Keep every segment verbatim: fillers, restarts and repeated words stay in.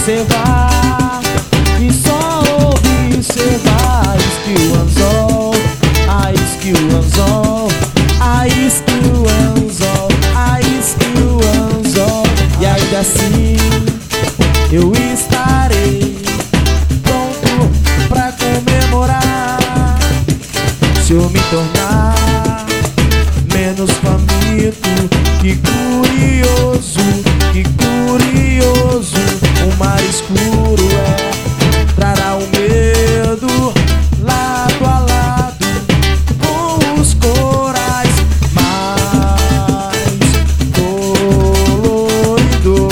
observar e só observar. Ice que o anzol, ice que o anzol, ice que o anzol, ice que o anzol. E ainda assim eu estarei pronto pra comemorar se eu me tornar menos faminto. Que curioso, que curioso, o mar escuro é, trará o medo lado a lado com os corais mais coloridos.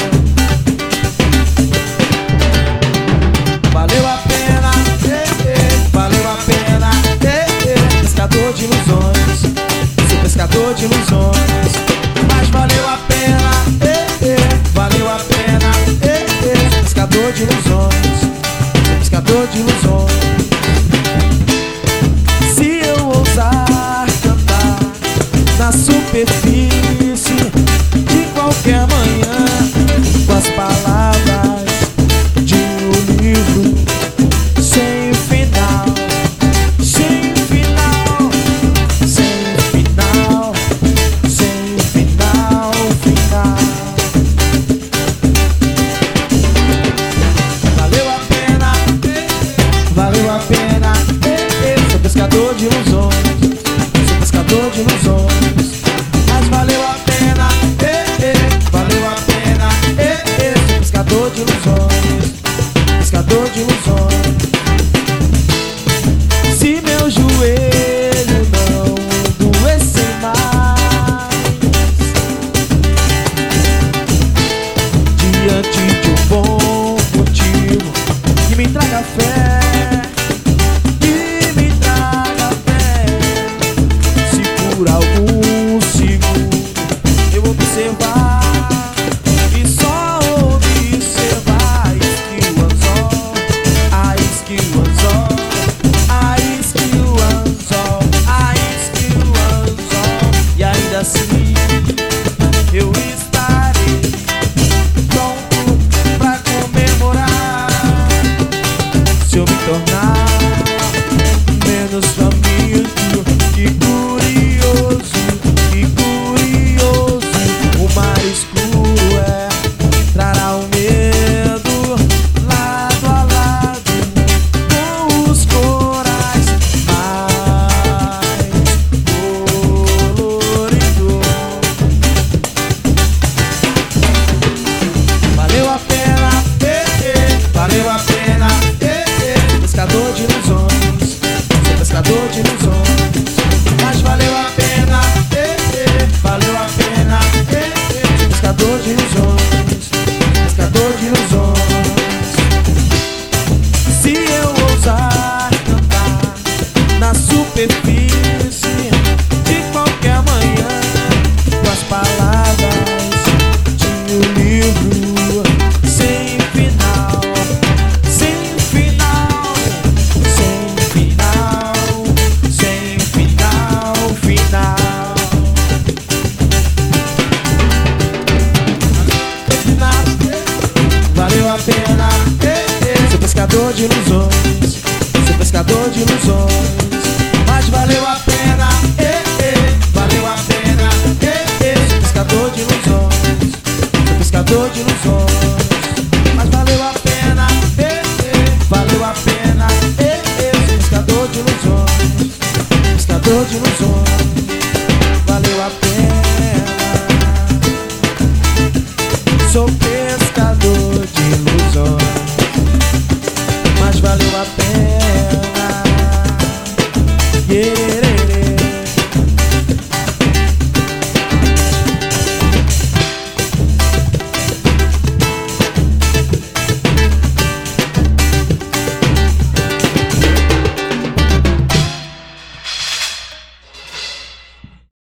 Valeu a pena, eh, eh, valeu a pena, eh, eh. Pescador de ilusões, sou pescador de ilusões. Mas valeu a pena, eh, eh, valeu a pena, eh, eh. Pescador de ilusões, sou pescador de ilusões. Se eu ousar cantar na superfície de qualquer manhã com as palavras de um livro sem final, sem final, sem final, sem final, final. Valeu a pena, valeu a pena, sou pescador de ilusões, sou pescador de ilusões. Mas valeu a pena, valeu a pena, sou pescador de ilusões, pescador de ilusões. Se meu joelho não doesse mais diante de um bom motivo, que me traga fé, que me traga fé. Se por algum